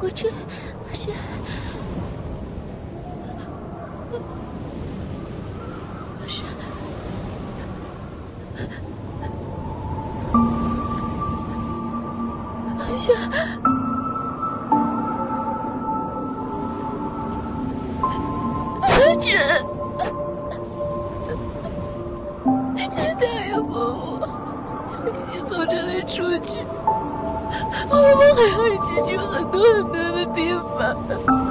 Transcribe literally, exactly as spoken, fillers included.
我这这，不是，好像。这，这答应过我，一起从这里出去，我们还要一起去很多很多的地方。